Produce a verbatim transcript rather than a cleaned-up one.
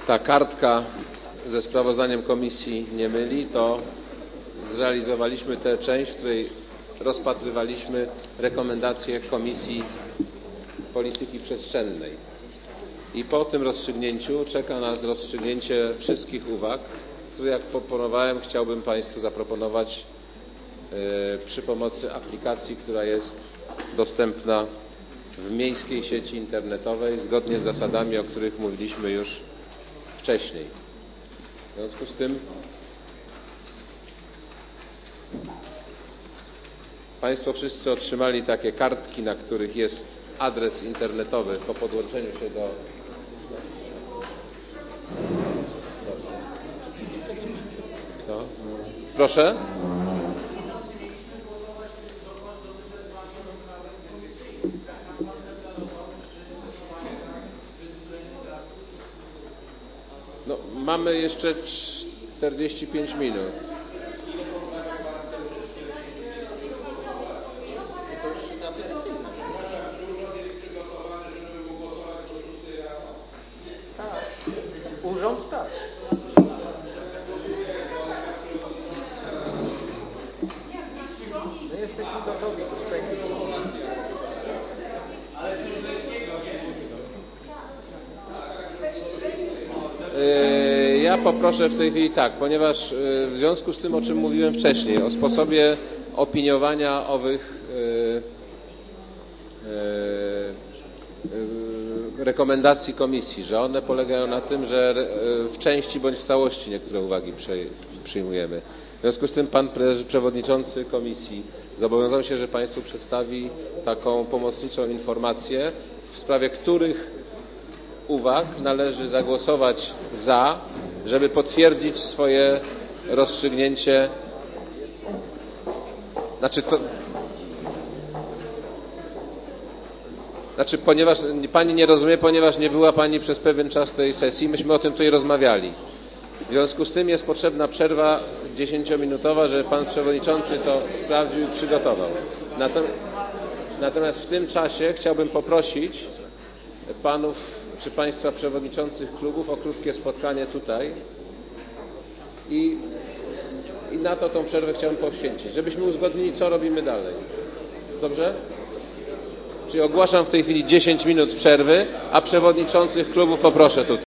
ta kartka ze sprawozdaniem komisji nie myli, to zrealizowaliśmy tę część, w której rozpatrywaliśmy rekomendacje Komisji Polityki Przestrzennej. I po tym rozstrzygnięciu czeka nas rozstrzygnięcie wszystkich uwag, które, jak proponowałem, chciałbym Państwu zaproponować yy, przy pomocy aplikacji, która jest dostępna w miejskiej sieci internetowej zgodnie z zasadami, o których mówiliśmy już wcześniej. W związku z tym Państwo wszyscy otrzymali takie kartki, na których jest adres internetowy po podłączeniu się do... Co? Proszę? No, mamy jeszcze czterdzieści pięć minut. Urząd tak. My jesteśmy gotowi spędzić. Yy, ja poproszę w tej chwili tak, ponieważ yy, w związku z tym, o czym mówiłem wcześniej, o sposobie opiniowania owych yy, yy, rekomendacji komisji, że one polegają na tym, że w części bądź w całości niektóre uwagi przyjmujemy. W związku z tym pan przewodniczący komisji zobowiązał się, że Państwu przedstawi taką pomocniczą informację, w sprawie których uwag należy zagłosować za, żeby potwierdzić swoje rozstrzygnięcie. Znaczy to... Znaczy, ponieważ Pani nie rozumie, ponieważ nie była Pani przez pewien czas tej sesji, myśmy o tym tutaj rozmawiali. W związku z tym jest potrzebna przerwa dziesięciominutowa, żeby Pan Przewodniczący to sprawdził i przygotował. Natomiast w tym czasie chciałbym poprosić Panów czy Państwa Przewodniczących klubów o krótkie spotkanie tutaj i, i na to tą przerwę chciałbym poświęcić, żebyśmy uzgodnili, co robimy dalej. Dobrze? Czyli ogłaszam w tej chwili dziesięć minut przerwy, a przewodniczących klubów poproszę tutaj.